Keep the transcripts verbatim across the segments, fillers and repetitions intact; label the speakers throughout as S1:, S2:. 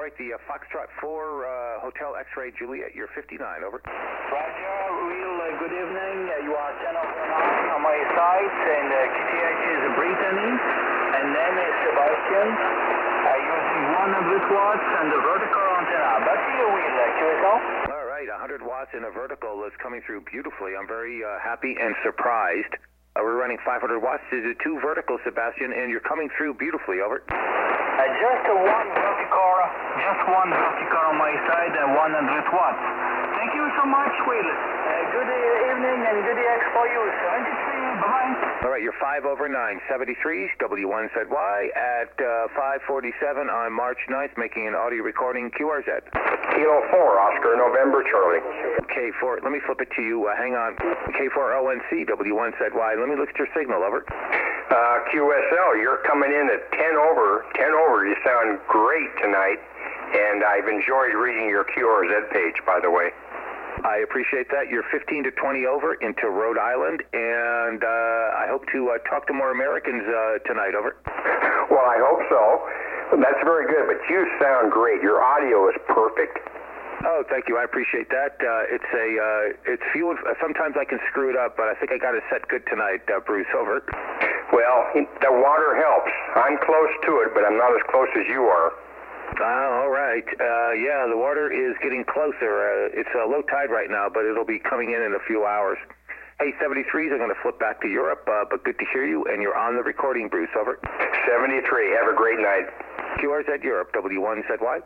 S1: right, the uh, Foxtrot four uh, Hotel X-Ray Juliet, you're fifty-nine, over.
S2: Roger, real uh, good evening. Uh, you are ten over nine on my side, and uh, Q T H is Brittany, and then uh, Sebastian, uh, using one hundred watts and the vertical antenna. Back to you, Will, uh, Q S L.
S1: All right, one hundred watts in a vertical is coming through beautifully. I'm very uh, happy and surprised. Uh, we're running five hundred watts to the two verticals, Sebastian, and you're coming through beautifully, over.
S2: Uh, just uh, one vertical, just one vertical on my side and one hundred watts. Thank you so much, Will. Uh, good uh, evening and good X for you. seventy-three, bye-bye.
S1: All right, you're five over nine, seventy-three, W one Z Y at uh, five forty-seven on March ninth, making an audio recording, Q R Z.
S3: Kilo four, Oscar, November, Charlie.
S1: K four, let me flip it to you. Uh, hang on. K four O N C, W one Z Y. Let me look at your signal, over.
S3: Uh, Q S L, you're coming in at ten over. ten over, you sound great tonight, and I've enjoyed reading your Q R Z page, by the way.
S1: I appreciate that. You're fifteen to twenty over into Rhode Island, and uh, I hope to uh, talk to more Americans uh, tonight, over.
S3: Well, I hope so. That's very good, but you sound great. Your audio is perfect.
S1: Oh, thank you. I appreciate that. Uh, it's a, uh, it's few. Sometimes I can screw it up, but I think I got it set good tonight, uh, Bruce. Over.
S3: Well, the water helps. I'm close to it, but I'm not as close as you are.
S1: Uh, all right. Uh, yeah, the water is getting closer. Uh, it's a low tide right now, but it'll be coming in in a few hours. Hey, seventy-threes, I'm going to flip back to Europe, uh, but good to hear you, and you're on the recording, Bruce. Over.
S3: seventy-three. Have a great night.
S1: Q R Z Europe, W one Z Y.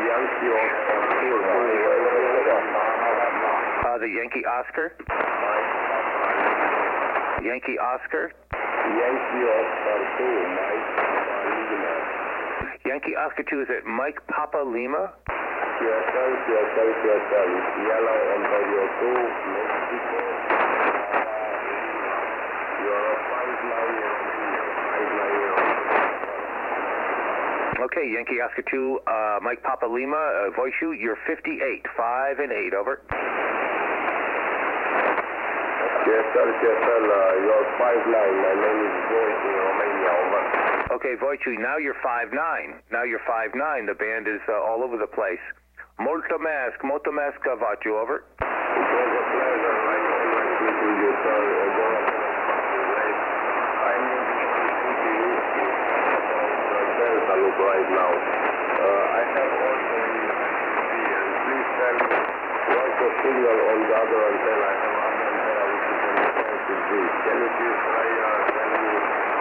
S1: Uh, the Yankee Oscar. Yankee Oscar.
S4: Yankee Oscar two, Mike Papa Lima.
S1: Yankee Oscar two, is it Mike Papa Lima?
S4: Q S L, Q S L, Q S L. Yellow Ontario two, Mexico. You're a five nine, five nine.
S1: Okay, Yankee Oscar two, uh, Mike Papa Lima, uh, voice you, you're fifty-eight, five and eight, over.
S4: Q S L, Q S L, uh, you're five nine, my name is Voice in Romania, over.
S1: Okay, Wojciech, now you're five nine. Now you're five nine. The band is uh, all over the place. Multomask, Multomask, Vachu, over.
S4: It was a pleasure. Nice to meet you, sir. I'm in Delta Loop right now. Uh, I have also in here. Please tell me what's the signal on the other antenna. I have other antenna which is an expensive beat. Can you please try uh, tell me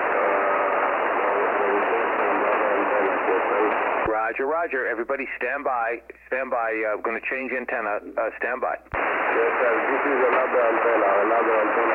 S1: Roger, Roger. Everybody stand by. Stand by. I'm uh, going to change antenna. Uh, stand by.
S4: Yes, sir. This is another antenna. Another antenna.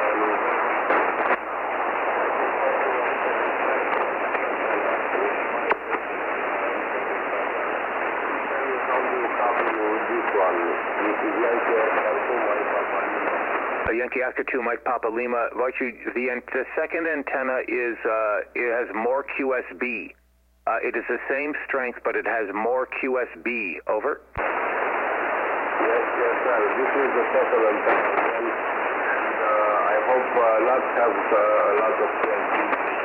S4: How do you copy with this one? This is Yankee Oscar two, Mike Papa Lima.
S1: Uh, Yankee Oscar two, Mike Papa Lima. Wojciech, the, the second antenna is uh, it has more Q S B. Uh, it is the same strength, but it has more Q S B. Over.
S4: Yes, yes, sir. This is the second antenna. And uh, I hope uh, not have uh, a lot of Q S B.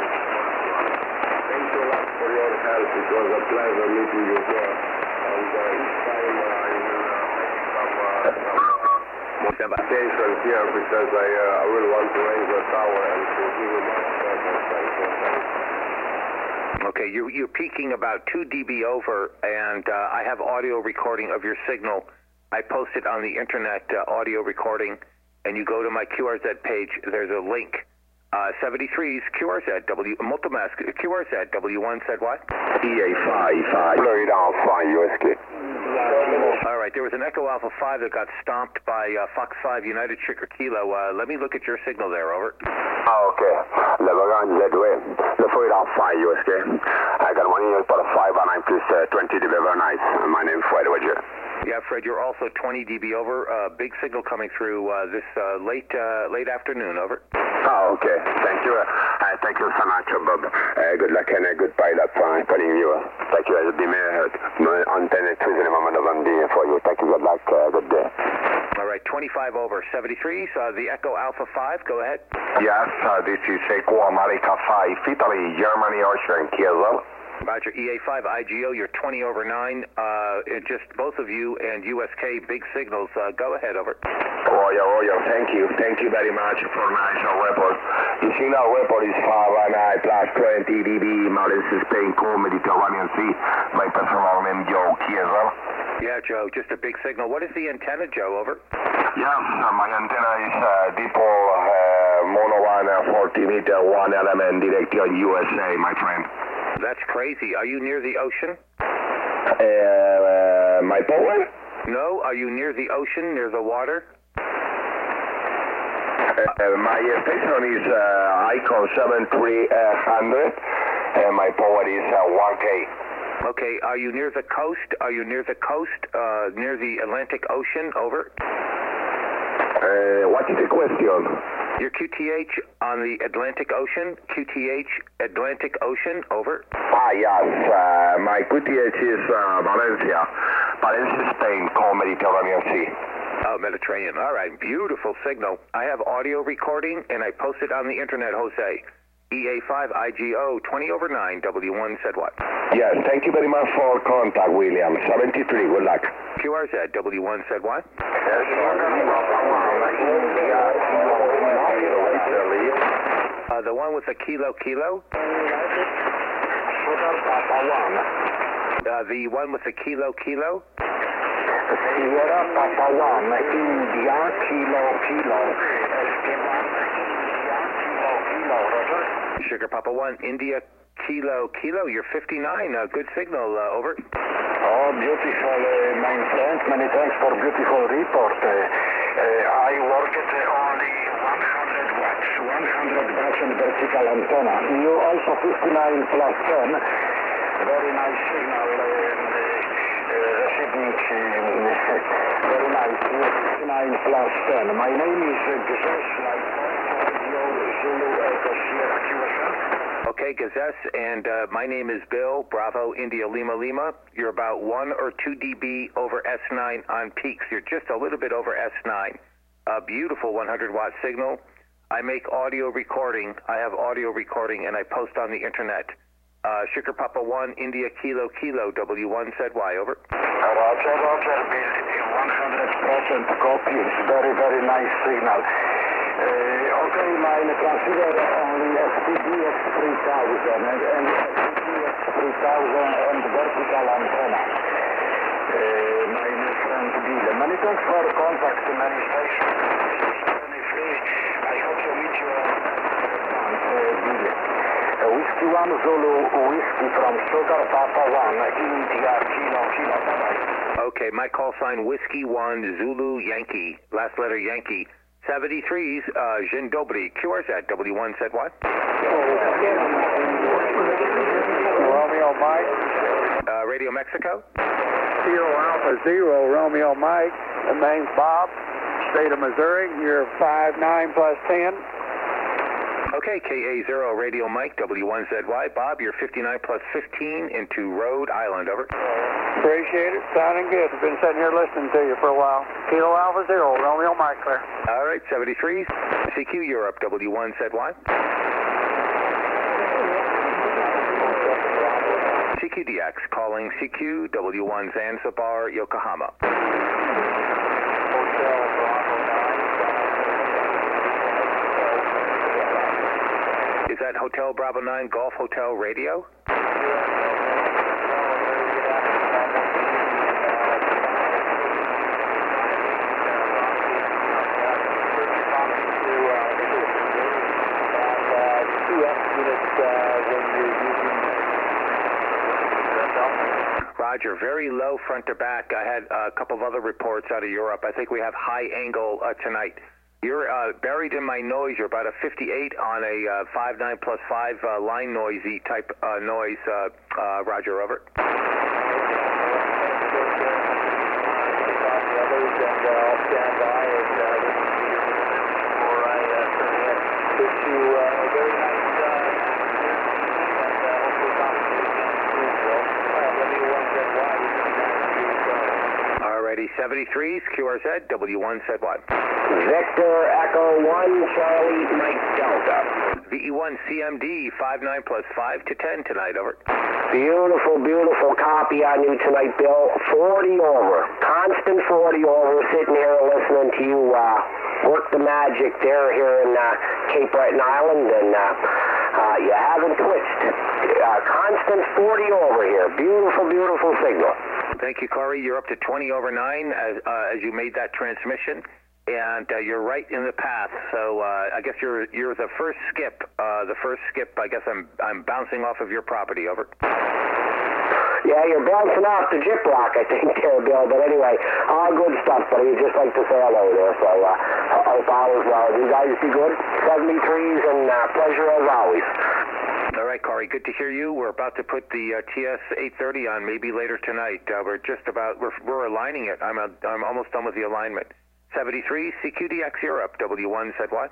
S4: Thank you a lot for your help. It was a pleasure meeting you here. And uh, each time uh, I will uh, make some uh, modifications here because I, uh, I will want to raise the tower and to give you much better.
S1: Okay, you're, you're peaking about two D B over, and uh, I have audio recording of your signal. I post it on the internet, uh, audio recording, and you go to my Q R Z page. There's a link. Uh, seventy-threes, Q R Z, W, Multomask, Q R Z, W one Z Y.
S3: E A five five. Florida five, U S K.
S1: All right, there was an Echo Alpha five that got stomped by uh, Fox five United Chicker Kilo. Uh, let me look at your signal there, over.
S3: Ah, okay. Lebanon Z W. The Florida five, U S K. I got one email for a five and I'm plus uh, twenty dB very nice. My name is Fred Wedger.
S1: Yeah, Fred, you're also twenty D B over. Uh, big signal coming through uh, this uh, late uh, late afternoon, over.
S3: Oh, okay. Thank you. Uh, thank you so much, Bob. Uh, good luck and a good pilot for calling you. Thank you. I'll be on ten at the moment of for you. Thank you. Good luck. Uh, good day.
S1: All right, twenty-five over. seventy-threes, uh, the Echo Alpha five. Go ahead.
S5: Yes, uh, this is Echo America five, Italy, Germany, Ocean, Kiesel.
S1: Roger, E A five I G O, you're twenty over nine. Uh, just both of you and U S K, big signals. Uh, go ahead, over.
S3: Roger, Roger, thank you. Thank you very much for nice report. The signal report is five nine plus twenty D B, Maurice Spain, Core Mediterranean Sea. My personal name, Joe Chiesa.
S1: Yeah, Joe, just a big signal. What is the antenna, Joe, over?
S3: Yeah, uh, my antenna is uh, dipole uh, mono one, uh, forty meter, one element directly on U S A, my friend.
S1: That's crazy. Are you near the ocean?
S3: Uh, uh, my power?
S1: No. Are you near the ocean, near the water?
S3: Uh, uh, my uh, station is uh, Icon seven three hundred, and my power is uh, one K.
S1: Okay. Are you near the coast? Are you near the coast, uh, near the Atlantic Ocean? Over.
S3: Uh, what is the question?
S1: Your Q T H on the Atlantic Ocean? Q T H Atlantic Ocean? Over.
S3: Ah, yes. Uh, my Q T H is uh, Valencia. Valencia, Spain, Core Mediterranean Sea.
S1: Oh, Mediterranean. All right. Beautiful signal. I have audio recording, and I post it on the internet, Jose. E A five I G O, twenty over nine, W one said what?
S3: Yes, thank you very much for contact, William. seventy-three, good luck.
S1: Q R Z, W one said what? Uh, the one with the kilo kilo? Uh, the one with the kilo kilo?
S3: Sierra Papa one, India, kilo kilo.
S1: Sugar Papa one, India, kilo kilo. You're fifty-nine. Uh, good signal. Uh, over.
S3: Oh, beautiful, uh, my friend. Many thanks for beautiful report. Uh, uh, I worked uh, only one hundred watts, one hundred watts on vertical antenna. You also fifty-nine plus ten. Very nice signal. Uh, uh, receiving. Uh, very nice. fifty-nine plus ten. My name is uh, Gazes, like Zulu Echo Sierra Q S L.
S1: Okay, Gazes, and uh, my name is Bill, Bravo, India, Lima, Lima. You're about one or two dB over S nine on peaks. You're just a little bit over S nine. A beautiful one hundred watt signal. I make audio recording. I have audio recording, and I post on the internet. Uh, Sugar Papa one, India, Kilo, Kilo, W one said why, over.
S3: Roger, Roger, Bill, one hundred percent copy. It's very, very nice signal. Uh, okay, mine consider only S P D X three thousand and, and S P D X three thousand and vertical antenna. Uh, mine friend Bill, many thanks for contact to many stations. I hope to meet you on uh, Bill. Uh, Whiskey one Zulu, Whiskey from Sugar Papa one, India, Kilo, Kilo, bye-bye.
S1: Okay, my call sign Whiskey one Zulu Yankee, last letter Yankee. seventy-threes, uh, Jin Dobry, Q R Z, W one said what?
S2: Romeo Mike.
S1: Uh, Radio Mexico?
S2: Zero Alpha Zero, Romeo Mike. The name's Bob, state of Missouri. You're five nine plus ten.
S1: Okay, K A zero, Radio Mike, W one Z Y. Bob, you're fifty-nine plus fifteen into Rhode Island, over.
S2: Appreciate it. Sounding good. I've been sitting here listening to you for a while. Kilo Alpha Zero, Romeo Mike there.
S1: All right, seventy-threes. C Q Europe, W one Z Y. C Q D X, calling C Q, W one Zanzibar, Yokohama. Is that Hotel Bravo nine Golf Hotel Radio? Roger, very low front to back. I had a couple of other reports out of Europe. I think we have high angle uh, tonight. You're uh, buried in my noise. You're about a fifty-eight on a uh, five nine plus five uh, line noisy type uh, noise. Uh, uh, Roger, over. Alrighty, seventy-threes, Q R Z, W one said what?
S3: Victor Echo one, Charlie Mike Delta.
S1: V E one C M D, five nine plus five to ten tonight, over.
S3: Beautiful, beautiful copy on you tonight, Bill. forty over. Constant forty over, sitting here listening to you uh, work the magic there here in uh, Cape Breton Island, and uh, uh, you haven't twitched. Uh, constant forty over here. Beautiful, beautiful signal.
S1: Thank you, Corey. You're up to twenty over nine as, uh, as you made that transmission. And uh, you're right in the path. So uh, I guess you're you're the first skip. Uh, the first skip. I guess I'm I'm bouncing off of your property. Over.
S3: Yeah, you're bouncing off the Gyp Rock, I think, there, Bill. But anyway, all good stuff. But you'd just like to say hello there. So uh, hope all is well. You guys be good. seventy-threes and uh, pleasure as always.
S1: All right, Corey. Good to hear you. We're about to put the uh, T S eight thirty on maybe later tonight. Uh, we're just about we're we're aligning it. I'm a, I'm almost done with the alignment. seventy-three, C Q D X Europe, W one said what?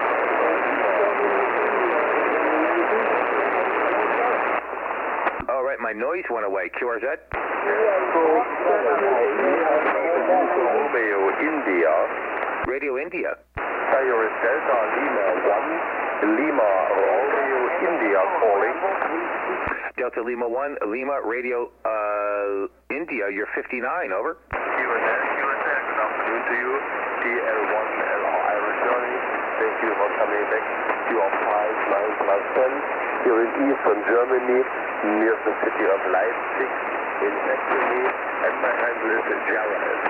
S1: All right, my noise went away. Q R Z?
S4: Romeo India.
S1: Radio India.
S4: Sierra Delta Lima one, Lima Romeo India calling.
S1: Delta Lima one, Lima Radio uh, India, you're fifty-nine, over.
S4: Q S L, Q S L, good afternoon to you. D L one L R I returning. Thank you for coming back. You are five nine plus ten. Here in eastern Germany, near the city of Leipzig, in Saxony, and my handle is Gerald.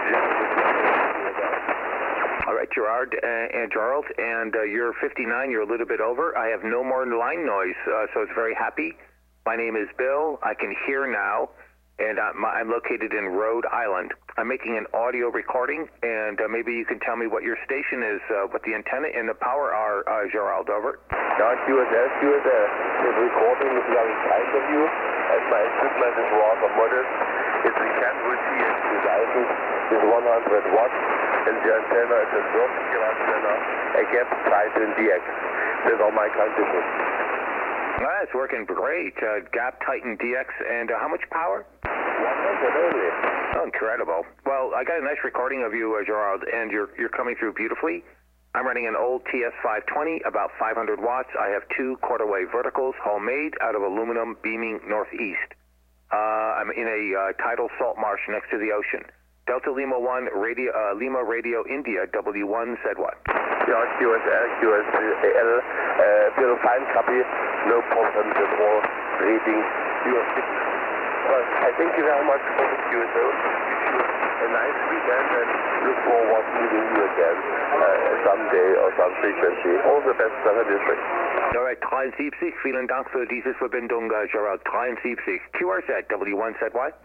S1: All right, Gerard uh, and Gerald, and uh, you're fifty-nine, you're a little bit over. I have no more line noise, uh, so it's very happy. My name is Bill. I can hear now, and I'm, I'm located in Rhode Island. I'm making an audio recording, and uh, maybe you can tell me what your station is, uh, what the antenna and the power are, uh, Gerald, over.
S4: Yeah, Q S S, Q S S. The recording is very kind of you, and my equipment is rather modest. It's a Canberra T X devices with one hundred watts, and the antenna is a vertical antenna, a gap Titan D X. These are my conditions.
S1: Ah, it's working great. Uh, Gap Titan D X, and uh, how much power?
S4: one hundred only.
S1: Oh, incredible. Well, I got a nice recording of you, uh, Gerald, and you're you're coming through beautifully. I'm running an old T S five twenty, about five hundred watts. I have two quarter-wave verticals, homemade out of aluminum, beaming northeast. Uh, I'm in a uh, tidal salt marsh next to the ocean. Delta Lima one, radio, uh, Lima Radio India, W one said what?
S4: Yeah, Q S L, Q S L, uh, Bill, fine copy, no problems at all. Reading your signal. Well, I thank you very much for the Q S L. Wish you a nice weekend and look forward to meeting you again uh, someday or some frequency. All the best, seventy-three.
S1: All right, dreiundsiebzig, vielen Dank für diese Verbindung, uh, Gerald. dreiundsiebzig, Q R Z, W one said what?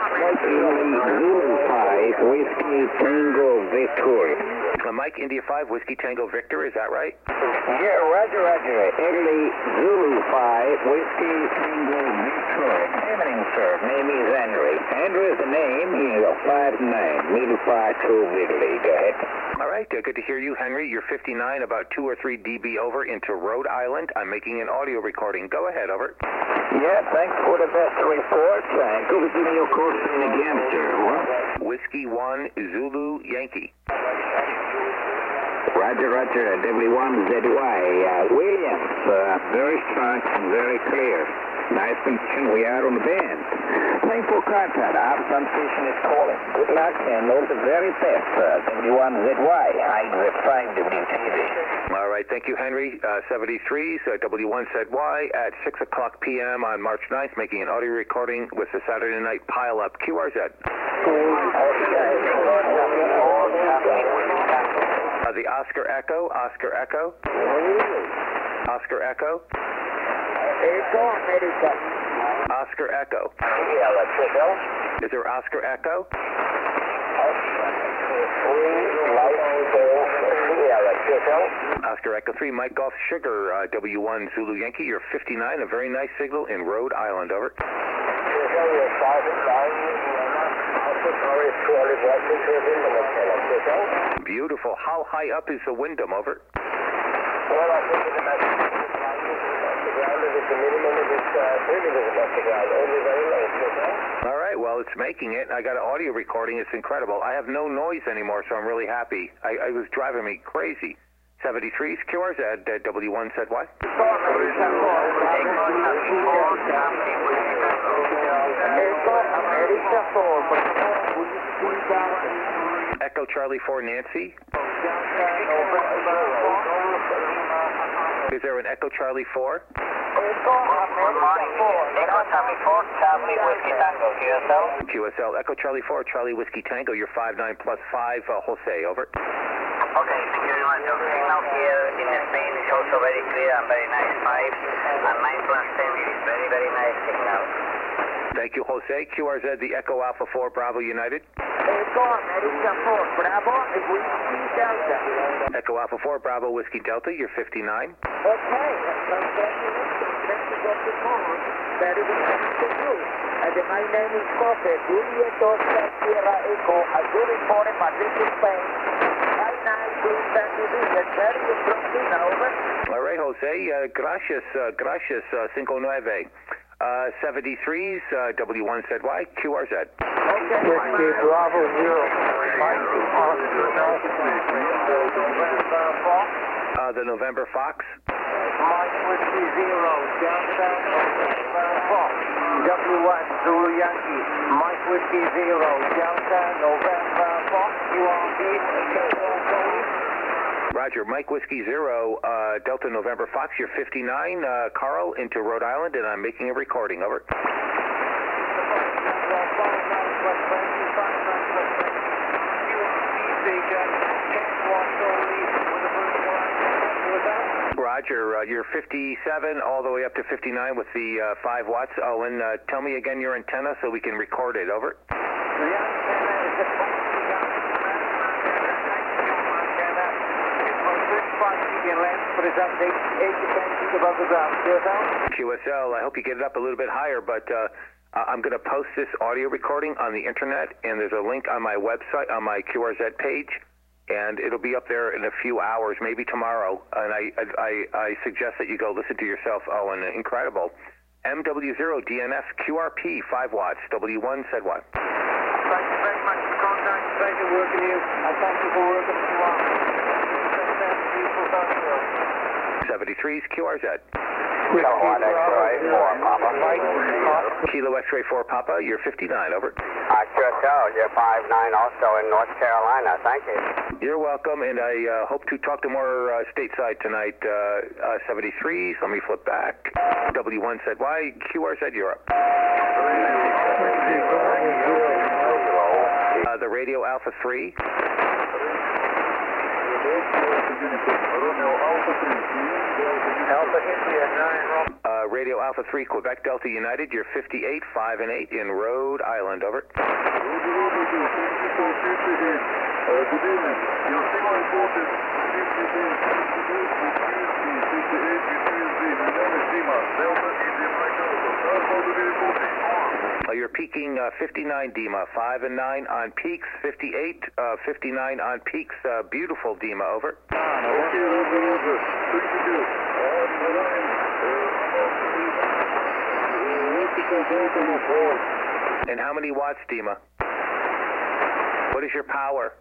S3: Zulu five, Whiskey Tango Victor.
S1: Uh, Mike, India five, Whiskey Tango Victor, is that right?
S3: Yeah, roger, roger. Italy Zulu five, Whiskey Tango Victor. Evening, sir. Name is Henry. Henry is the name. He's a five nine, middle five two Italy. Go ahead.
S1: All right, uh, good to hear you, Henry. You're fifty-nine, about two or three dB over into Rhode Island. I'm making an audio recording. Go ahead, over.
S3: Yeah, thanks for the best report. Uh, go give me your course in again, sir. What?
S1: Whiskey one, Zulu Yankee.
S3: Roger, roger. W one Z Y. Uh, Williams. Uh, very smart and very clear. Nice condition. We are on the band. Thanks for contact. Our station is calling. Good luck and all the very best. Uh, W one Z Y. I'm the five W T V.
S1: All right, thank you, Henry. Uh, seventy-threes, uh, W one Z Y at six o'clock p m on March ninth, making an audio recording with the Saturday night pile-up. Q R Z. Uh, the Oscar Echo, Oscar Echo. Oscar Echo. Oscar Echo. Is there Oscar Echo? Oscar Echo three, Mike Golf Sugar, uh, W one Zulu Yankee. You're fifty-nine, a very nice signal in Rhode Island, over. Beautiful. How high up is the Wyndham, over? All right, well, it's making it. I got an audio recording. It's incredible. I have no noise anymore, so I'm really happy. I, I was driving me crazy. seventy-threes, Q R Z, uh, W one said what?
S2: four, Whiskey Delta.
S1: Echo Charlie four, Nancy. Is there an Echo Charlie four?
S2: Good morning. Echo Charlie four, Charlie Whiskey Tango, Q S L.
S1: Q S L, Echo Charlie four, Charlie Whiskey Tango, you're five nine plus five, uh, Jose, over.
S2: Okay, thank you very much. The signal here in Spain is also very clear and very nice. five and nine plus ten is very, very nice signal.
S1: Thank you, Jose. Q R Z, the Echo Alpha four, Bravo United.
S2: Echo America four, Bravo, Whiskey Delta.
S1: Echo Alpha four, Bravo Whiskey Delta, you're fifty-nine.
S2: Okay, very good to you. And my name is Jose, Juliet Oscar Sierra Echo, I do report in Madrid, Spain. five nine, please send me this, very strong signal, over.
S1: All right, Jose, uh, gracias, uh, gracias, uh, cinco nueve. Uh, seventy-threes, uh, W one Z Y, Q R Z.
S2: Okay, Whiskey Bravo zero, Mike Oscar Delta.
S1: Uh, the November Fox.
S2: Mike Whiskey zero, Delta, November Fox. W one, Zulu Yankee, Mike Whiskey zero, Delta, November Fox. You are the
S1: Roger, Mike Whiskey zero, uh, Delta November Fox, you're fifty-nine, uh, Carl, into Rhode Island, and I'm making a recording, over. Roger, uh, you're fifty-seven all the way up to fifty-nine with the uh, five watts. Owen, uh, tell me again your antenna so we can record it, over. Q S L, I hope you get it up a little bit higher, but uh, I'm going to post this audio recording on the internet, and there's a link on my website, on my Q R Z page, and it'll be up there in a few hours, maybe tomorrow, and I I, I suggest that you go listen to yourself, Owen. Incredible. M W zero D N F Q R P, five watts, W one Z Y.
S2: Thank you very much for contact. Pleasure working with you, and thank you for working with you.
S1: seventy-threes, Q R Z.
S2: Kilo one X-ray four, Papa.
S1: Kilo X-ray four, Papa, you're fifty-nine, over.
S3: Uh, Q S L, you're five nine also in North Carolina. Thank you.
S1: You're welcome, and I uh, hope to talk to more uh, stateside tonight. Uh, uh, seventy-threes, let me flip back. W one Z Y, Q R Z Europe. Uh, the Radio Alpha three.
S2: Alpha India nine.
S1: Uh, Radio Alpha three, Quebec Delta United, you're fifty-eight, five and eight in Rhode Island, over. Uh, you're peaking uh, fifty-nine, Dima, five and nine on peaks, fifty-eight, uh, fifty-nine on peaks, uh, beautiful, Dima, over. And how many watts, Dima? What is your power?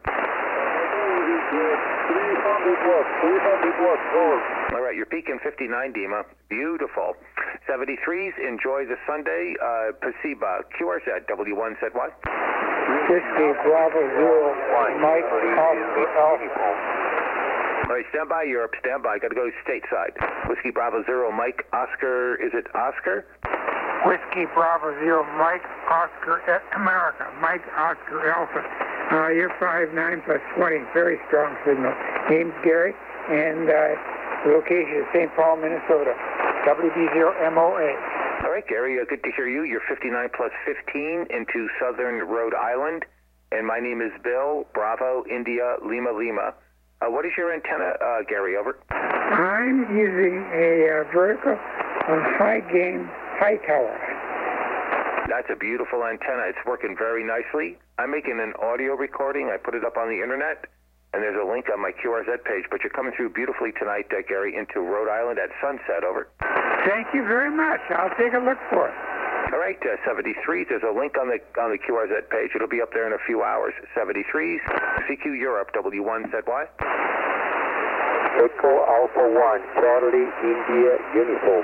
S3: three hundred watts, three hundred watts, over.
S1: All right, you're peaking fifty-nine, Dima. Beautiful. seventy-threes, enjoy the Sunday. Uh, Pasiba, Q R Z, W one Z Y.
S2: Whiskey Bravo zero, Mike Oscar Alpha.
S1: All right, stand by, Europe, stand by. Got to go stateside. Whiskey Bravo zero, Mike Oscar, is it Oscar?
S5: Whiskey Bravo Zero, Mike Oscar America, Mike Oscar Alpha. Uh, you're five nine plus twenty, very strong signal. Name's Gary, and uh, the location is Saint Paul, Minnesota. W B zero M O A.
S1: All right, Gary, uh, good to hear you. You're fifty-nine plus fifteen into southern Rhode Island, and my name is Bill, Bravo, India, Lima, Lima. Uh, what is your antenna, uh, Gary, over?
S5: I'm using a uh, vertical uh, high gain high tower.
S1: That's a beautiful antenna. It's working very nicely. I'm making an audio recording. I put it up on the internet, and there's a link on my Q R Z page. But you're coming through beautifully tonight, uh, Gary, into Rhode Island at sunset, over.
S5: Thank you very much. I'll take a look for it.
S1: All right, uh, seventy-three. There's a link on the on the Q R Z page. It'll be up there in a few hours. seventy-threes, C Q Europe, W one Z Y.
S3: Echo Alpha one, Charlie India Uniform.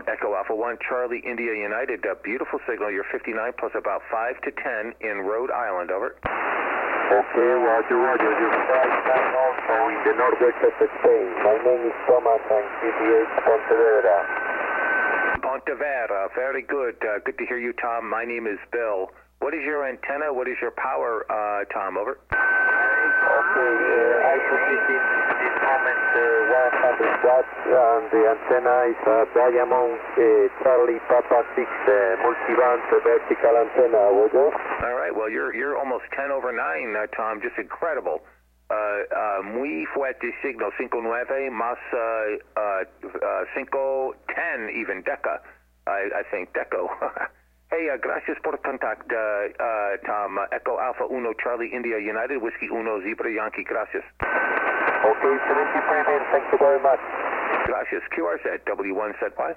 S1: Echo Alpha one, Charlie, India United. Uh, beautiful signal. You're fifty-nine plus about five to ten in Rhode Island. Over.
S3: Okay, Roger, Roger. You're five nine also in the northwest of Spain. My name is Thomas and G T H Pontevedra.
S1: Pontevedra. Very good. Uh, good to hear you, Tom. My name is Bill. What is your antenna? What is your power, uh, Tom? Over.
S3: Okay, uh, I repeat in this moment uh, one hundred watts, and the antenna is a Diamond uh, Charlie Papa six uh, multi-band vertical antenna. Would you?
S1: All right. Well, you're you're almost ten over nine, uh, Tom. Just incredible. Uh, uh, muy fuerte signal, cinco nueve más uh, uh, uh, cinco ten even deca. I, I think deco. Hey, uh, gracias por contact, uh, uh, Tom. Uh, Echo Alpha uno, Charlie, India United, Whiskey uno, Zebra Yankee, gracias.
S3: Okay, seventy-three, man. Thank you very much.
S1: Gracias. Q R Z, W one, Z Y.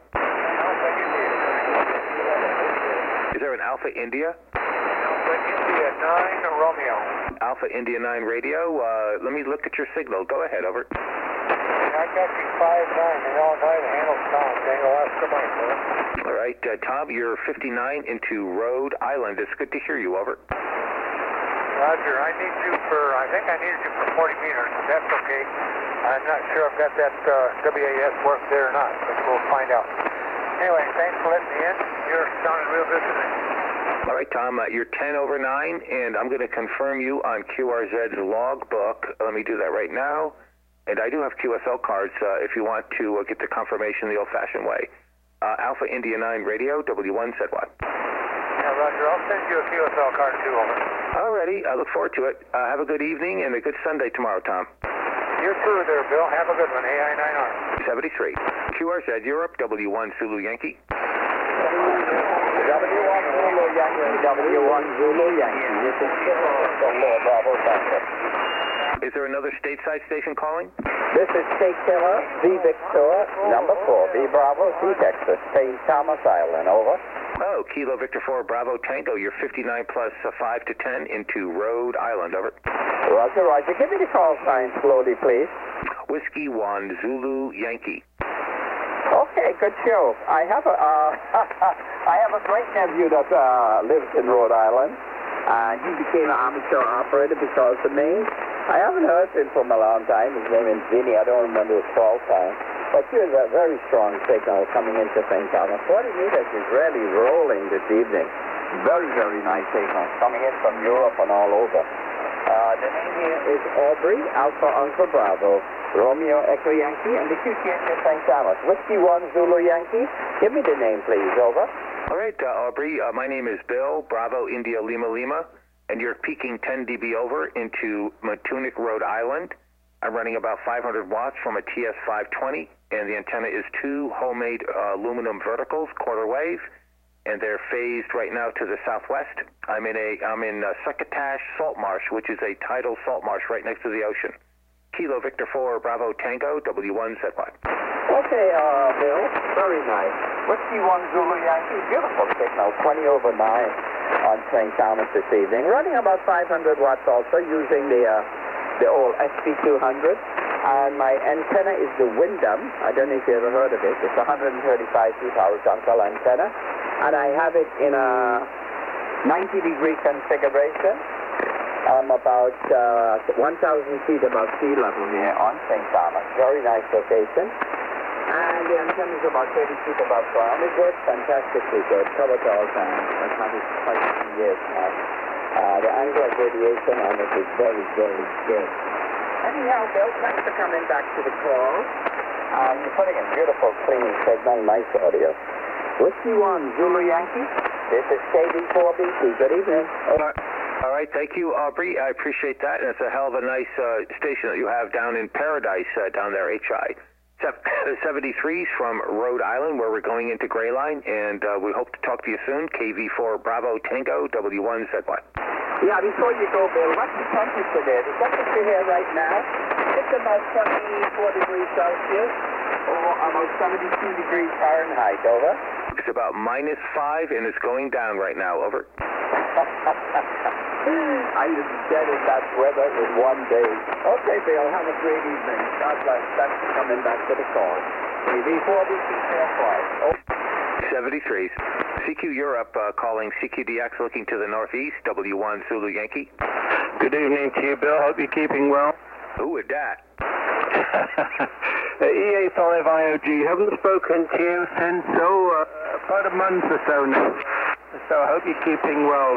S1: Is there an Alpha India?
S2: Alpha India nine, Romeo.
S1: Alpha India nine radio. Uh, let me look at your signal. Go ahead, over.
S2: I got you five nine in Illinois, the handle's down. Tango Oscar Mike, over.
S1: All right, uh, Tom, you're fifty-nine into Rhode Island. It's good to hear you, over.
S2: Roger, I need you for, I think I needed you for forty meters, but that's okay. I'm not sure I've got that uh, W A S work there or not, but we'll find out. Anyway, thanks for letting me in. You're sounding real good to me.
S1: All right, Tom, uh, you're ten over nine, and I'm going to confirm you on Q R Z's logbook. Let me do that right now. And I do have Q S L cards uh, if you want to uh, get the confirmation the old-fashioned way. Uh, Alpha India nine radio, W one, Z Y.
S2: Yeah, Roger, I'll send you a Q S L card too, over.
S1: Alrighty, I look forward to it. Uh, have a good evening and a good Sunday tomorrow, Tom.
S2: You too there, Bill. Have a good one. A I nine R.
S1: seventy-three. Q R Z Europe, W one Zulu Yankee.
S3: W one Zulu Yankee, W one Zulu Yankee. This is Killer Bravo Tango.
S1: Is there another stateside station calling?
S3: This is State Killer, V Victor, number four, V Bravo, V Texas, Saint Thomas Island, over.
S1: Oh, Kilo Victor four Bravo Tango, you're fifty-nine plus uh, five to ten into Rhode Island, over.
S3: Roger, Roger. Give me the call sign slowly, please.
S1: Whiskey one Zulu Yankee.
S3: Okay, good show. I have a, uh, I have a great nephew that uh, lives in Rhode Island. Uh, he became an amateur operator because of me. I haven't heard him from a long time. His name is Vinny. I don't remember his call time. But here's a very strong signal coming into Saint Thomas. forty meters is really rolling this evening. Very, very nice signal coming in from Europe and all over. Uh, the name here is Aubrey, Alpha Uncle Bravo, Romeo Echo Yankee, and the Q T H is Saint Thomas. Whiskey one Zulu Yankee. Give me the name, please. Over.
S1: All right, uh, Aubrey. Uh, my name is Bill, Bravo India Lima Lima. And you're peaking ten D B over into Matunic, Rhode Island. I'm running about five hundred watts from a T S five twenty, and the antenna is two homemade uh, aluminum verticals, quarter wave, and they're phased right now to the southwest. I'm in a I'm in uh, Succotash Salt Marsh, which is a tidal salt marsh right next to the ocean. Kilo Victor four Bravo Tango, W one Z Y.
S3: Okay, uh, Bill. Very nice. Whiskey one Zulu Yankee. Beautiful signal. twenty over nine. On Saint Thomas this evening, running about five hundred watts also, using the uh, the old S P two hundred, and my antenna is the Wyndham. I don't know if you ever heard of it. It's one hundred thirty-five feet horizontal antenna, and I have it in a ninety degree configuration. I'm about uh, one thousand feet above sea level here on Saint Thomas. Very nice location. And the antenna is about thirty feet above ground. It works fantastically good. Covered all time. I've had it quite a few years now. Uh, the angle of radiation on it is very, very good. Anyhow, Bill, thanks for coming back to the call. Uh, you're putting a beautiful, clean signal, nice audio. Whiskey one, Zulu Yankee. This is K B four B T. Good evening.
S1: Over. All right, thank you, Aubrey. I appreciate that. And it's a hell of a nice uh, station that you have down in Paradise, uh, down there, H I. seventy-threes from Rhode Island, where we're going into Gray Line, and uh, we hope to talk to you soon. K V four Bravo Tango, W one Z Y.
S3: Yeah, before you go, Bill, what's the temperature there? The temperature here right now, it's about seventy-four degrees Celsius, or about seventy-two degrees Fahrenheit, over.
S1: It's about minus five, and it's going down right now, over.
S3: I didn't get in that weather in one day. Okay, Bill, have a great evening. God bless. Thanks for coming back to the call.
S2: V four B C tail five. Oh.
S1: seventy-three. C Q Europe uh, calling C Q D X looking to the northeast, W one Zulu Yankee.
S2: Good evening to you, Bill. Hope you're keeping well.
S1: Who would that?
S2: E A five I O G, haven't spoken to you since, oh, uh, about a month or so now. So I hope you're keeping well,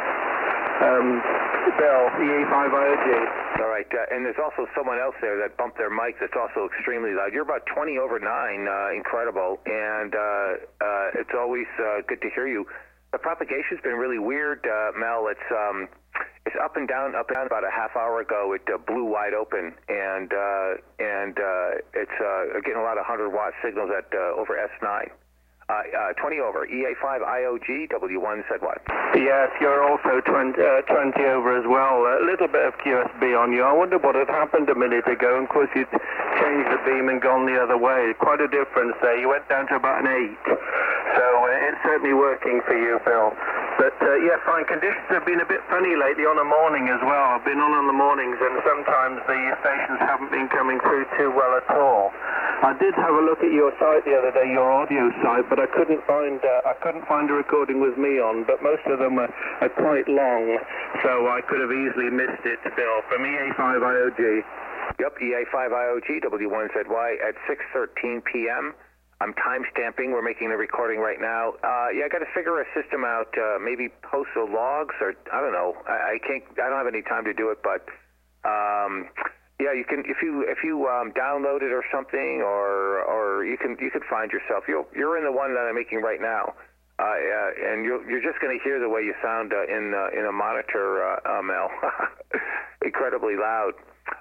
S2: uh, um, Bill, E A five I O G.
S1: All right, uh, and there's also someone else there that bumped their mic that's also extremely loud. You're about twenty over nine, uh, incredible, and uh, uh, it's always uh, good to hear you. The propagation's been really weird, uh, Mel. It's um, it's up and down, up and down. About a half hour ago, it uh, blew wide open, and uh, and uh, it's uh, getting a lot of one hundred watt signals at uh, over S nine. Uh, uh, twenty over, E A five I O G, W one said what?
S2: Yes, you're also twenty, uh, twenty over as well. A little bit of Q S B on you. I wonder what had happened a minute ago, and of course you'd changed the beam and gone the other way. Quite a difference there. You went down to about an eight. So uh, it's certainly working for you, Bill. But uh, yeah, fine. Conditions have been a bit funny lately on the morning as well. I've been on on the mornings, and sometimes the stations haven't been coming through too well at all. I did have a look at your site the other day, your audio site, but I couldn't find uh, I couldn't find a recording with me on. But most of them are, are quite long, so I could have easily missed it, Bill. From E A five I O G.
S1: Yep, E A five I O G, W one Z Y at six thirteen p m I'm time stamping. We're making the recording right now. Uh, yeah, I got to figure a system out. Uh, maybe post the logs, or I don't know. I, I can't. I don't have any time to do it, but. Um, Yeah, you can if you if you um, download it or something, or or you can you can find yourself. You're you're in the one that I'm making right now, uh, uh, and you're you're just going to hear the way you sound uh, in uh, in a monitor, uh, uh, Mel. Incredibly loud.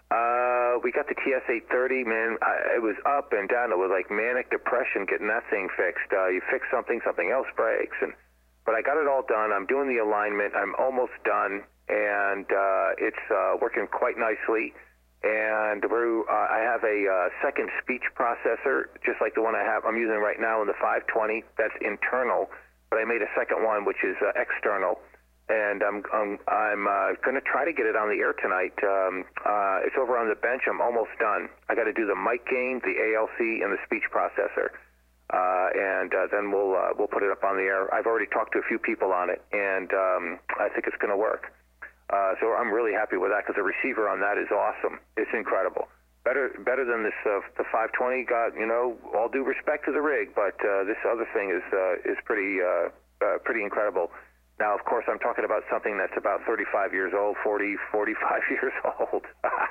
S1: Uh, we got the T S eight thirty, man. I, it was up and down. It was like manic depression getting that thing fixed. Uh, you fix something, something else breaks, and but I got it all done. I'm doing the alignment. I'm almost done, and uh, it's uh, working quite nicely. And we're, uh, I have a uh, second speech processor, just like the one I have I'm using right now in the five twenty. That's internal, but I made a second one, which is uh, external. And I'm I'm, I'm uh, going to try to get it on the air tonight. Um, uh, it's over on the bench. I'm almost done. I got to do the mic gain, the A L C, and the speech processor, uh, and uh, then we'll uh, we'll put it up on the air. I've already talked to a few people on it, and um, I think it's going to work. Uh, so I'm really happy with that because the receiver on that is awesome. It's incredible. Better better than this uh, the five twenty. Got, you know, all due respect to the rig, but uh, this other thing is uh, is pretty uh, uh, pretty incredible. Now, of course, I'm talking about something that's about thirty-five years old, forty, forty-five years old.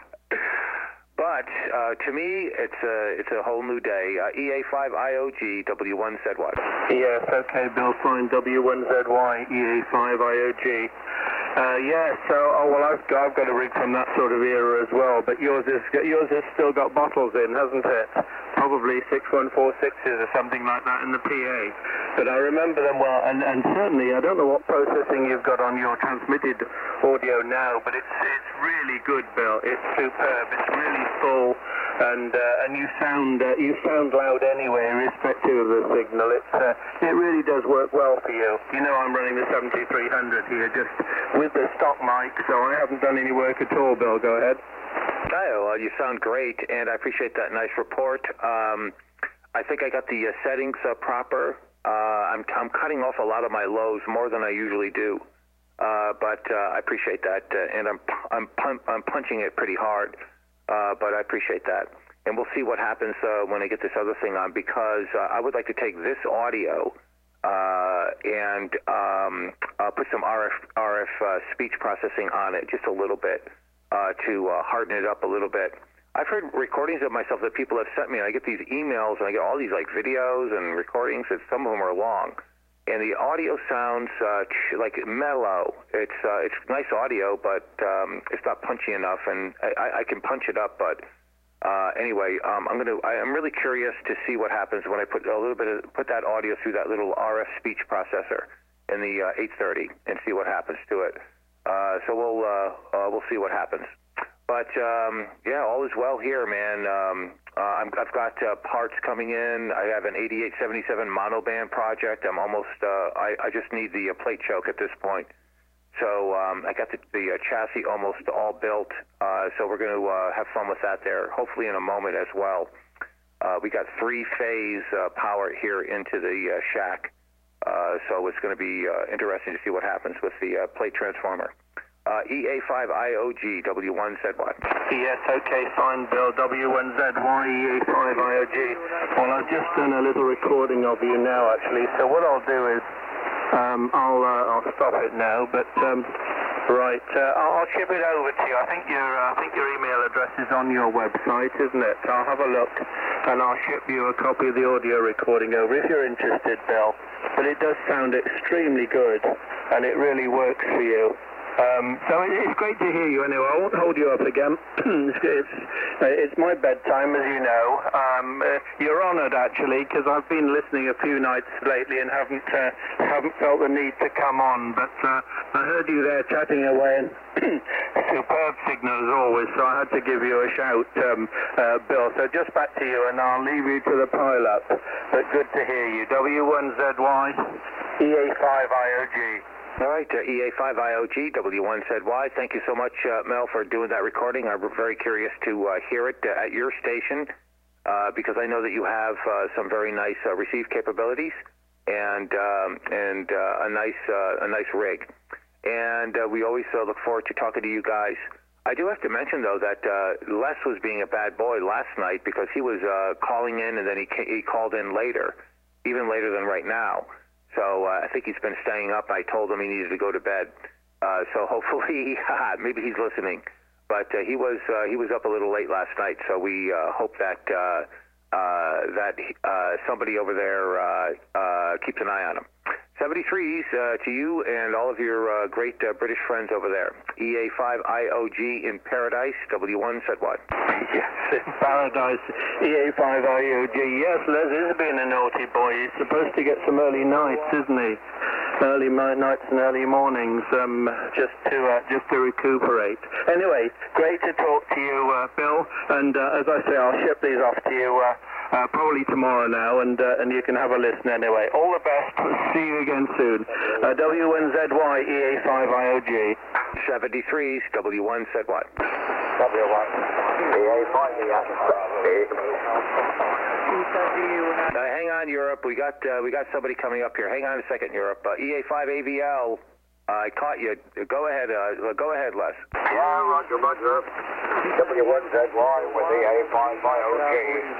S1: But uh, to me, it's a it's a whole new day. Uh, E A five I O G, W one Z Y.
S2: Yes, okay, Bill, fine. W one Z Y, E A five I O G. Uh, yeah, so, oh, well, I've got, I've got a rig from that sort of era as well, but yours is yours has still got bottles in, hasn't it? Probably six one four sixes or something like that in the P A. But I remember them well, and, and certainly, I don't know what processing you've got on your transmitted audio now, but it's it's really good, Bill. It's superb. It's really full, and uh, and you sound uh, you sound loud anyway, irrespective of the signal. It's uh, it really does work well for you. You know, I'm running the seventy-three hundred here, just with the stock mic, so I haven't done any work at all, Bill. Go ahead.
S1: Oh, well, you sound great, and I appreciate that nice report. Um, I think I got the uh, settings uh, proper. Uh, I'm, I'm cutting off a lot of my lows, more than I usually do, uh, but uh, I appreciate that, uh, and I'm I'm pun- I'm punching it pretty hard, uh, but I appreciate that. And we'll see what happens uh, when I get this other thing on, because uh, I would like to take this audio uh, and um, uh, put some R F, R F uh, speech processing on it just a little bit uh, to uh, harden it up a little bit. I've heard recordings of myself that people have sent me, and I get these emails, and I get all these like videos and recordings, and some of them are long. And the audio sounds uh, like mellow. It's uh, it's nice audio, but um, it's not punchy enough, and I, I can punch it up, but Uh, anyway, um, I'm gonna. I, I'm really curious to see what happens when I put a little bit of put that audio through that little R F speech processor in the uh, eight thirty and see what happens to it. Uh, so we'll uh, uh, we'll see what happens. But um, yeah, all is well here, man. Um, uh, I'm, I've got uh, parts coming in. I have an eighty-eight seventy-seven monoband project. I'm almost. Uh, I, I just need the uh, plate choke at this point. So um, I got the, the uh, chassis almost all built, uh, so we're going to uh, have fun with that there, hopefully in a moment as well. Uh, we got three-phase uh, power here into the uh, shack, uh, so it's going to be uh, interesting to see what happens with the uh, plate transformer. Uh, E A five I O G, W one Z Y.
S6: Yes, okay, fine, Bill. W one Z Y, E A five I O G. Well, I've just done a little recording of you now, actually. So what I'll do is, um, I'll uh, I'll stop it now. But um, right, uh, I'll, I'll ship it over to you. I think your uh, I think your email address is on your website, isn't it? I'll have a look, and I'll ship you a copy of the audio recording over if you're interested, Bill. But it does sound extremely good, and it really works for you. Um, so it, it's great to hear you anyway. I won't hold you up again. it's it's, uh, it's my bedtime, as you know. Um, uh, you're honoured, actually, because I've been listening a few nights lately and haven't uh, haven't felt the need to come on. But uh, I heard you there chatting away, and superb signal as always, so I had to give you a shout, um, uh, Bill. So just back to you, and I'll leave you to the pile-up. But good to hear you. W one Z Y, E A five I O G.
S1: All right, uh, E A five I O G, W one Z Y. Thank you so much, uh, Mel, for doing that recording. I'm very curious to uh, hear it uh, at your station uh, because I know that you have uh, some very nice uh, receive capabilities and um, and uh, a nice uh, a nice rig. And uh, we always uh, look forward to talking to you guys. I do have to mention, though, that uh, Les was being a bad boy last night because he was uh, calling in and then he, ca- he called in later, even later than right now. So uh, I think he's been staying up. I told him he needed to go to bed. Uh, so hopefully, maybe he's listening. But uh, he was uh, he was up a little late last night. So we uh, hope that uh, uh, that uh, somebody over there uh, uh, keeps an eye on him. seventy-threes uh, to you and all of your uh, great uh, British friends over there. E A five I O G in Paradise, W one Z Y.
S6: Yes, in Paradise, E A five I O G. Yes, Les is being a naughty boy. He's supposed to get some early nights, isn't he? Early nights and early mornings, um, just to uh, just to recuperate. Anyway, great to talk to you, uh, Bill. And uh, as I say, I'll ship these off to you uh, uh, probably tomorrow now, and uh, and you can have a listen anyway. All the best. See you again soon. Uh, W one Z Y, E A five I O G.
S1: seventy-threes, W one Z Y.
S3: W one, E A five, E A five.
S1: Uh, hang on, Europe. We got uh, we got somebody coming up here. Hang on a second, Europe. Uh, E A five A V L. Uh, I caught you. Go ahead. Uh, go ahead, Les.
S3: Yeah, Roger, Roger. W one Z Y with E A five I O G.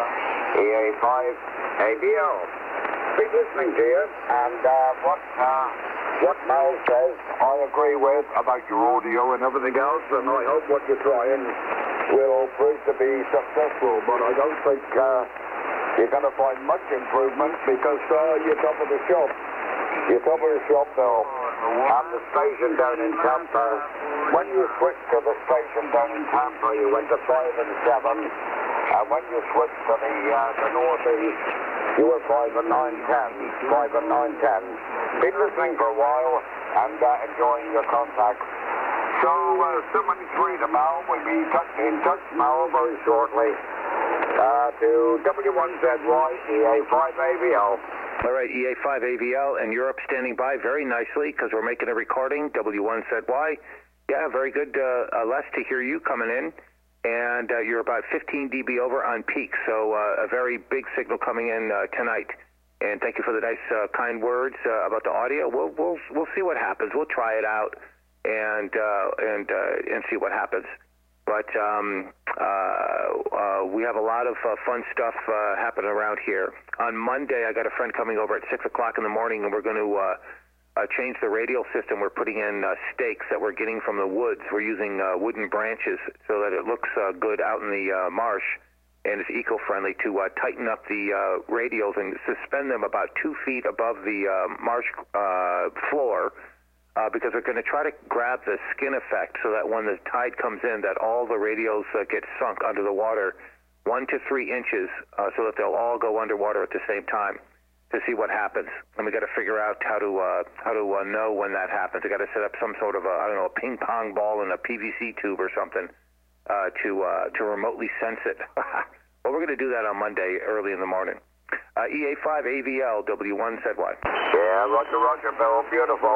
S3: E A five A V L. Been listening to you, and uh, what uh, what Mel says, I agree with about your audio and everything else, and I hope what you're trying will prove to be successful. But I don't think uh, you're going to find much improvement because uh, you're top of the shop. You're top of the shop, though. And the station down in Tampa, when you switched to the station down in Tampa, you went to five and seven. And when you switched to the uh, the northeast, you were five and nine ten. Five and nine ten. Been listening for a while and uh, enjoying your contacts. So, uh, seventy-three to Mal. We'll be touch, in touch, Mal, very shortly. Uh, to W one Z Y, E A five A V L.
S1: All right, E A five A V L and Europe standing by very nicely because we're making a recording, W one Z Y. Yeah, very good, uh, uh, Les, to hear you coming in. And uh, you're about fifteen D B over on peak, so uh, a very big signal coming in uh, tonight. And thank you for the nice, uh, kind words uh, about the audio. We'll we'll we'll see what happens. We'll try it out and uh, and uh, and see what happens. But um, uh, uh, we have a lot of uh, fun stuff uh, happening around here. On Monday, I got a friend coming over at six o'clock in the morning, and we're going to uh, uh, change the radial system. We're putting in uh, stakes that we're getting from the woods. We're using uh, wooden branches so that it looks uh, good out in the uh, marsh, and it's eco-friendly to uh, tighten up the uh, radials and suspend them about two feet above the uh, marsh uh, floor. Uh, because we're going to try to grab the skin effect so that when the tide comes in, that all the radios uh, get sunk under the water one to three inches uh, so that they'll all go underwater at the same time to see what happens. And we got to figure out how to uh, how to uh, know when that happens. We got to set up some sort of a, I don't know, a ping pong ball in a P V C tube or something uh, to uh, to remotely sense it. Well, we're going to do that on Monday early in the morning. Uh, E A five A V L, W one Z Y.
S3: Yeah, Roger, Roger, Bill. Beautiful.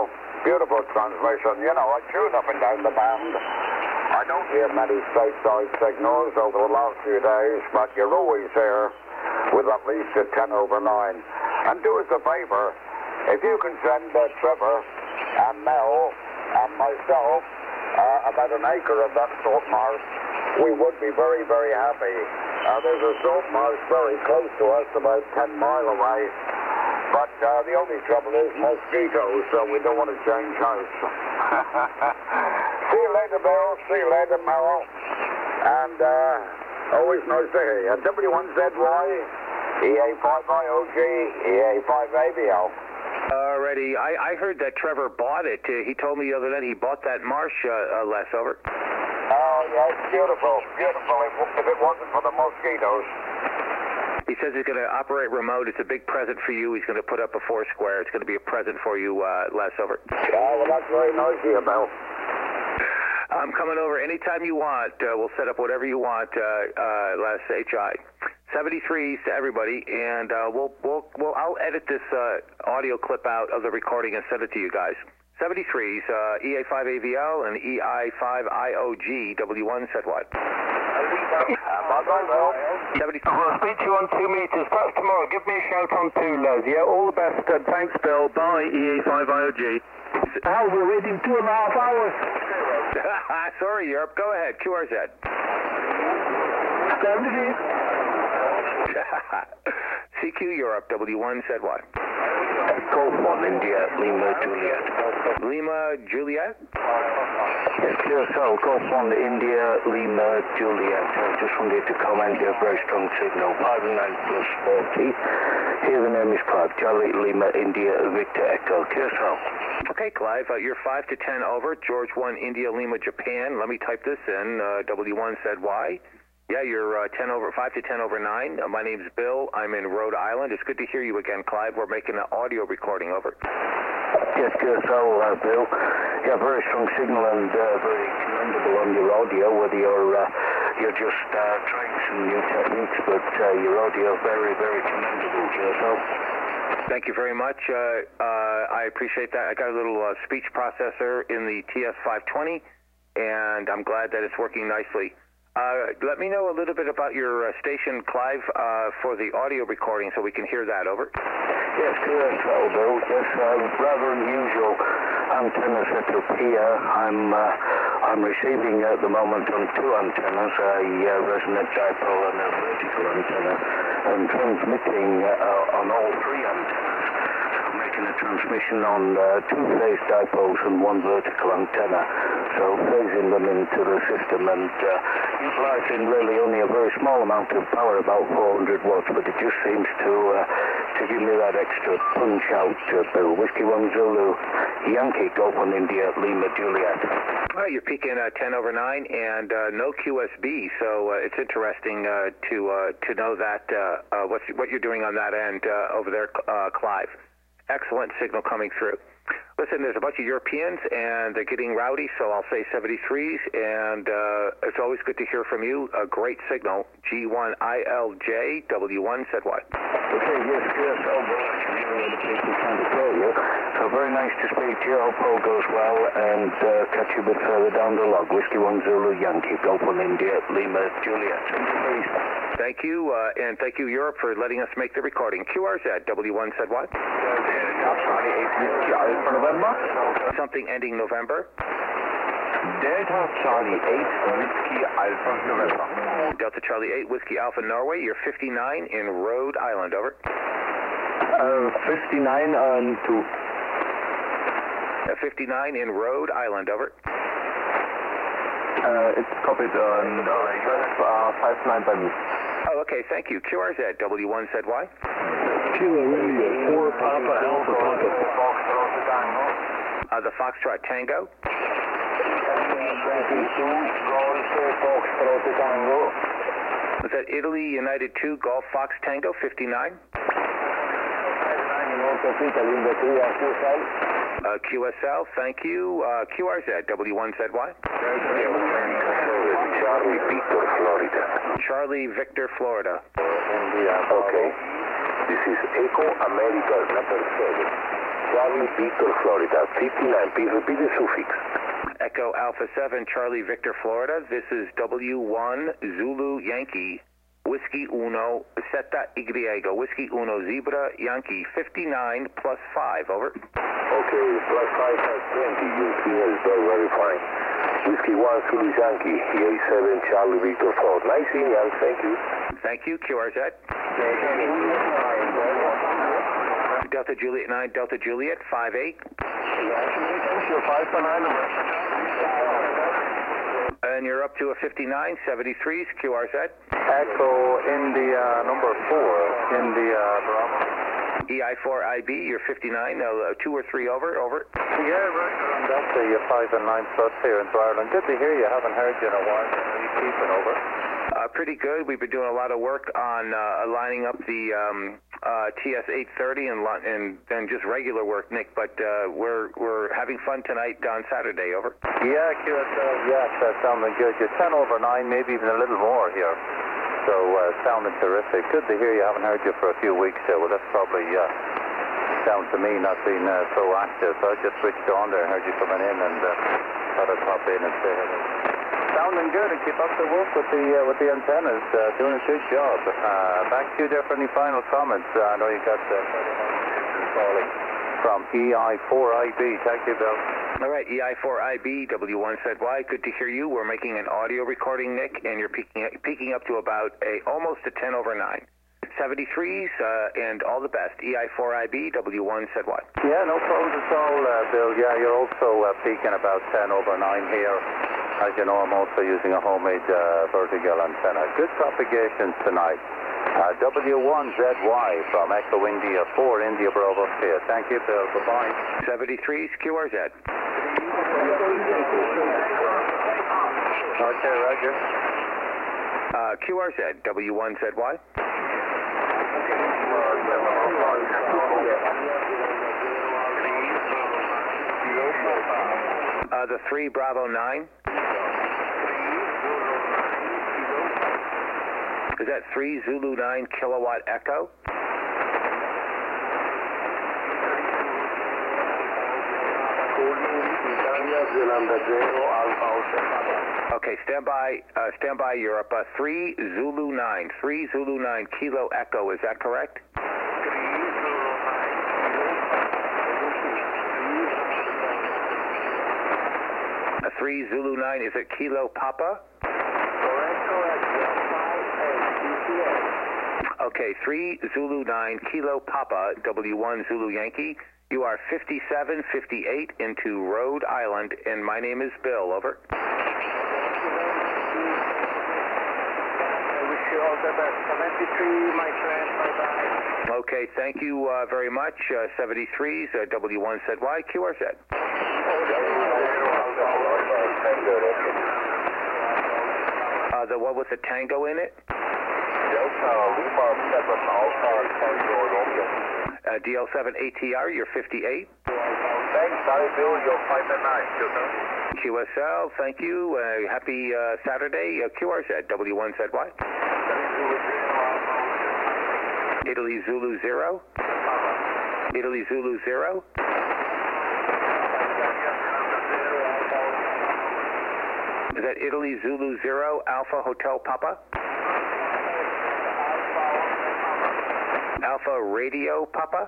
S3: Beautiful transmission. You know, I tune up and down the band. I don't hear many stateside signals over the last few days, but you're always here with at least a ten over nine. And do us a favor, if you can send uh, Trevor and Mel and myself uh, about an acre of that salt marsh, we would be very, very happy. Uh, there's a salt marsh very close to us, about ten mile away. But uh, the only trouble is mosquitoes, so we don't want to change house. See you later, Bill. See you later, Merrill. And uh, always nice to hear you. W one Z Y, E A five I O G, E A five A B L.
S1: Alrighty. I, I heard that Trevor bought it. Uh, he told me the other night he bought that marsh, uh, uh, Les, over.
S3: Oh, yeah, it's beautiful. Beautiful. If, if it wasn't for the mosquitoes.
S1: He says he's going to operate remote. It's a big present for you. He's going to put up a four square. It's going to be a present for you, uh, Les, over.
S3: Oh, well, that's very nice of you, Bill.
S1: I'm coming over anytime you want. Uh, we'll set up whatever you want, uh, uh, Les, H I. seventy-threes to everybody, and uh, we'll, we'll, we'll, I'll edit this uh, audio clip out of the recording and send it to you guys. seventy-threes, uh, E A five A V L and E I five I O G, W one said what?
S6: seventy-three. I'll speak to you on two meters. Perhaps tomorrow. Give me a shout on two, Les. Yeah, all the best. And thanks, Bill. Bye, E A five I O G.
S2: Al, we're waiting two and a half hours.
S1: Sorry, Europe. Go ahead. Q R Z.
S2: seventy.
S1: C Q Europe, W one said what?
S3: Golf one, India, Lima, Juliet.
S1: Lima, Juliet?
S3: Yes, Q S L, Golf one, India, Lima, Juliet. I just wanted to comment, you have very strong signal. five nine plus forty. Here the name is Clive. Charlie, Lima, India, Victor, Echo. Q S L.
S1: Okay, Clive, uh, you're five to ten over. George one, India, Lima, Japan. Let me type this in. Uh, W one said why? Yeah, you're uh, ten over, five to ten over nine. Uh, my name's Bill. I'm in Rhode Island. It's good to hear you again, Clive. We're making an audio recording. Over.
S3: Yes, Q S L, uh, Bill. Yeah, very strong signal and uh, very commendable on your audio, whether you're, uh, you're just uh, trying some new techniques, but uh, your audio very, very commendable, Q S L.
S1: Thank you very much. Uh, uh, I appreciate that. I got a little uh, speech processor in the T S five twenty, and I'm glad that it's working nicely. Uh, let me know a little bit about your uh, station, Clive, uh, for the audio recording so we can hear that. Over.
S3: Yes, Q S L, Bill. Yes, uh, rather unusual antenna setup here. I'm uh, I'm receiving at the moment on two antennas, a uh, resonant dipole and a vertical antenna, and transmitting uh, on all three antennas. I'm making a transmission on uh, two phase dipoles and one vertical antenna, so phasing them into the system and uh, utilizing really only a very small amount of power, about four hundred watts, but it just seems to uh, to give me that extra punch out, uh, Bill. Whiskey one Zulu, Yankee, Golf one India, Lima, Juliet.
S1: Well, you're peaking uh, ten over nine and uh, no Q S B, so uh, it's interesting uh, to uh, to know that uh, uh, what's, what you're doing on that end uh, over there, uh, Clive. Excellent signal coming through. Listen, there's a bunch of Europeans, and they're getting rowdy, so I'll say seventy-threes, and uh, it's always good to hear from you. A great signal. G one I L J, W one said what?
S3: Okay, yes, yes, I'll go. The people trying to call you. So very nice to speak to you. Hope all goes well, and uh, catch you a bit further down the log. Whiskey one Zulu, Yankee, Golf one India, Lima, Juliet.
S1: Thank you, uh, and thank you, Europe, for letting us make the recording. Q R Z, W one said what?
S2: November?
S1: Something ending November.
S2: Delta Charlie eight, Whiskey Alpha November.
S1: Delta Charlie eight, Whiskey Alpha Norway. You're fifty-nine in Rhode Island. Over.
S2: Uh, fifty-nine and two.
S1: Uh, fifty-nine in Rhode Island. Over.
S2: Uh, it's copied on uh, U S uh, five nine by me.
S1: Oh, okay. Thank you. Q R Z, W one said why?
S2: Kilo India, four Papa Alpha Papa.
S1: Uh, the Foxtrot Tango. Was that Italy United two Golf Fox Tango fifty-nine? Uh, Q S L, thank you. Uh, Q R Z, W one said why?
S3: Charlie Victor, Florida.
S1: Charlie Victor, Florida.
S3: Okay. This is Echo America number seven.
S4: Charlie Victor, Florida, fifty-nine. Please repeat the suffix.
S1: Echo Alpha seven, Charlie Victor, Florida. This is W one Zulu Yankee, Whiskey Uno, Zeta Y, Whiskey Uno Zebra Yankee, fifty-nine plus five, over.
S4: Okay, plus five has twenty. Your signal is very, very fine. Whiskey one Zulu Yankee, A seven Charlie Victor, Florida. Nice signal, thank you.
S1: Thank you, Q R Z. Delta Juliet nine, Delta Juliet, five eight.
S6: five for nine.
S1: And you're up to a fifty-nine, seventy-threes, Q R Z.
S6: Echo India number four, India Bravo.
S1: E I four I B, you're fifty-nine, uh, two or three, over, over.
S6: Yeah, right. That's the five and nine plus here in Ireland. Good to hear you. Haven't heard you in a while. Are you keeping, over?
S1: Uh, pretty good. We've been doing a lot of work on uh, lining up the um, uh, T S eight thirty and and then just regular work, Nick. But uh, we're we're having fun tonight on Saturday. Over.
S6: Yeah, Q S L. Yes, that's sounding good. You're ten over nine, maybe even a little more here. So uh, sounding terrific. Good to hear you. Haven't heard you for a few weeks there. Well, that's probably uh, down to me not being uh, so active. So I just switched on there and heard you coming in, and uh, thought I'd pop in and say hello. Sounding good, and keep up the work with the uh, with the antennas. Uh, doing a good job. Uh, back to you there for any final comments. Uh, I know you got uh, calling from E I four I B. Thank you, Bill.
S1: All right, E I four I B, W one Z Y. Good to hear you. We're making an audio recording, Nick, and you're peaking peaking up to about a almost a ten over nine. seventy-threes, uh, and all the best. E I four I B, W one Z Y.
S6: Yeah, no problems at all, uh, Bill. Yeah, you're also uh, peaking about ten over nine here. As you know, I'm also using a homemade uh, vertical antenna. Good propagations tonight. Uh, W one Z Y from Echo India four, India Bravo here. Thank you, Bill. Bye-bye.
S1: seventy-threes, Q R Z.
S6: Okay, Roger.
S1: Uh, Q R Z, W one Z Y. Uh, the three Bravo nine. Is that three Zulu nine kilowatt Echo? Okay, stand by. Uh, stand by. You're up. Uh, three Zulu nine. Three Zulu nine Kilo Echo. Is that correct? A three Zulu nine. Is it Kilo Papa? Okay, three Zulu nine Kilo Papa, W one Zulu Yankee. You are fifty-seven fifty-eight into Rhode Island, and my name is Bill. Over.
S2: I wish you all the best. seventy-three, my friend. Bye-bye.
S1: Okay, thank you uh, very much. Uh, seventy-threes, uh, W one Z Y, Q R Z. Uh, the one with the tango in it? Uh, D L seven A T R, you're fifty-eight.
S4: Thanks, sorry, Bill, you're five and nine.
S1: Q S L, thank you. Uh, happy uh, Saturday. Uh, Q R Z, W one Z Y. Italy Zulu zero. Italy Zulu zero. Is that Italy Zulu zero, Alpha Hotel Papa? Alpha Radio Papa?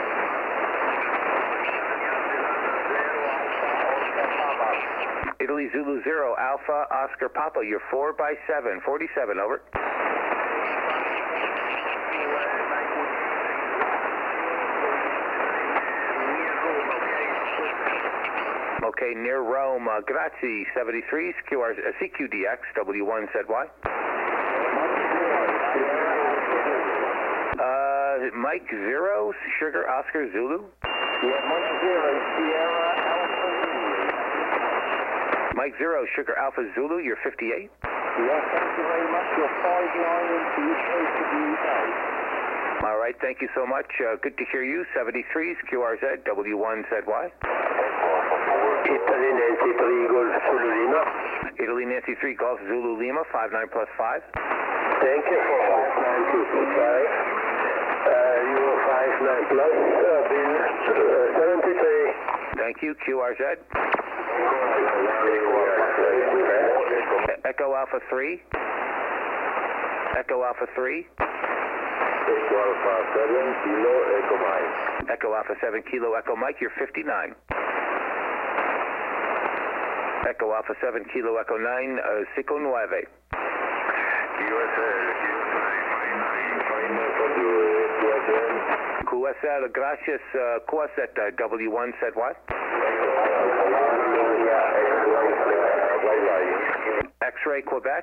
S1: Italy Zulu zero, Alpha Oscar Papa, you're four by seven, forty-seven, over. Okay, near Rome, uh, grazie, seventy-threes, Q R, uh, C Q D X, W one Z Y. Uh, Mike Zero, Sugar Oscar Zulu?
S3: Yeah, Mike Zero, Sierra Alpha Zulu.
S1: Mike Zero, Sugar Alpha Zulu, you're fifty-eight?
S3: Yeah, thank you very much. You're five nine into each A to B A.
S1: All right, thank you so much. Uh, good to hear you. seventy-threes, Q R Z, W one Z Y.
S4: Italy Nancy three Golf Zulu Lima.
S1: Italy Nancy three Golf Zulu Lima, five nine plus five.
S4: Thank you for five nine two five. Uh, you five nine plus, uh, beer, uh, seventy-three.
S1: Thank you, Q R Z. Echo Alpha three. Echo Alpha three.
S4: Echo Alpha seven, Kilo, Echo Mike.
S1: Echo Alpha seven, Kilo, Echo Mike, you're fifty-nine. Echo Alpha seven, Kilo, Echo nine, uh, cinco nueve. Q S L, gracias, uh, Q S L, uh, W one said what? X-ray Quebec.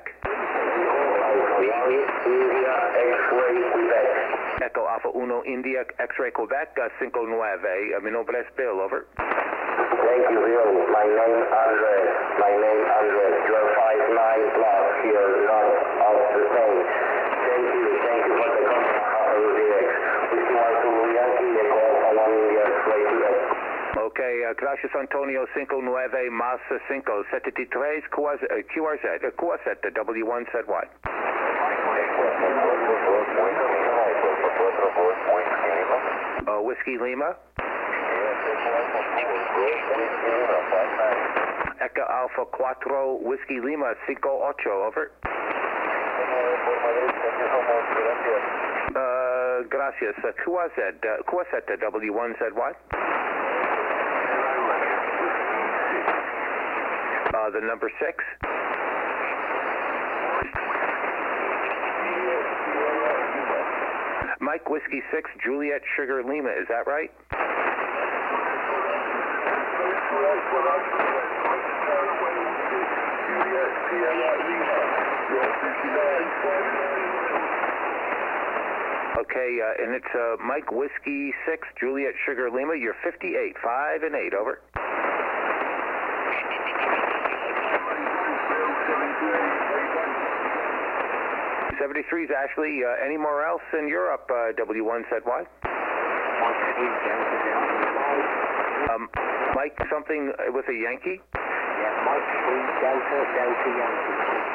S1: Echo Alpha Uno India, X-ray Quebec, uh, cinco nueve. Uh, mi nombre es Bill, over.
S3: Thank you, Bill. My name Andres. My name Andres. You're five nine plus here, not of the same. Thank you. Thank you for the comment. Whiskey one two Yankee, Echo Alpha one India, X-ray Quebec.
S1: Okay, uh, gracias Antonio, cinco nueve más cinco, setenta y tres, Q R Z, uh, Q R Z, uh, Q R Z, uh, W one said what? Uh, Whiskey Lima. Echo Alpha cuatro, Whiskey Lima, cinco ocho, over. Uh, gracias, uh, Q R Z, uh, Q R Z, uh, W one said what? Uh, the number six. Mike Whiskey six, Juliet Sugar Lima, is that right? Okay, uh, and it's uh, Mike Whiskey six, Juliet Sugar Lima, you're fifty-eight, five and eight, over. seventy-three is Ashley. Uh, anywhere else in Europe? Uh, W one said what? Um, Mike something with a Yankee?
S3: Yeah, Mike three Delta Delta Yankee.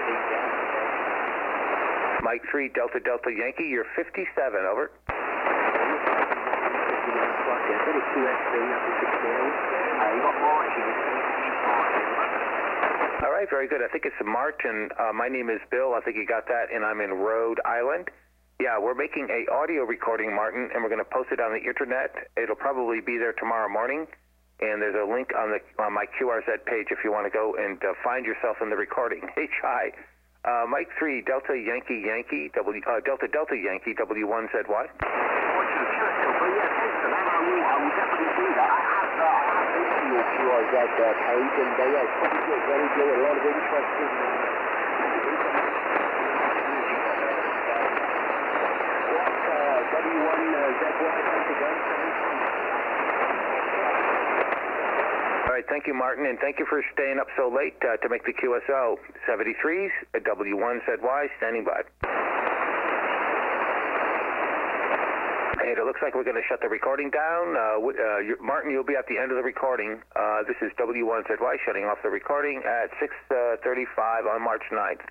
S1: Mike three Delta Delta Yankee, you're fifty-seven, over. All right, very good. I think it's Martin. Uh, my name is Bill. I think you got that, and I'm in Rhode Island. Yeah, we're making a audio recording, Martin, and we're going to post it on the internet. It'll probably be there tomorrow morning, and there's a link on the on my Q R Z page if you want to go and uh, find yourself in the recording. H I, uh, Mike three Delta Yankee Yankee W uh, Delta Delta Yankee W one said what?
S3: Q R Z uh, page, and they uh, probably get very good, a lot of interest in uh, W one Z Y.
S1: All right, thank you, Martin, and thank you for staying up so late uh, to make the Q S O. seventy-threes, W one said Y, standing by. And it looks like we're going to shut the recording down. Uh, uh, you, Martin, you'll be at the end of the recording. Uh, this is W one Z Y shutting off the recording at six thirty-five on March ninth.